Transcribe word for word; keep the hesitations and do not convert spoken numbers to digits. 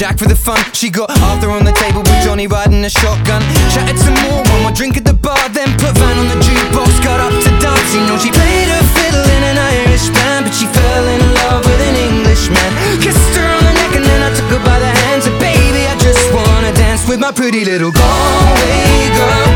Jack for the fun. She got Arthur on the table with Johnny riding a shotgun. Chatted some more, one more drink at the bar, then put Van on the jukebox, got up to dance. You know she played her fiddle in an Irish band, but she fell in love with an Englishman. Kissed her on the neck and then I took her by the hands. And baby, I just wanna dance with my pretty little Galway girl.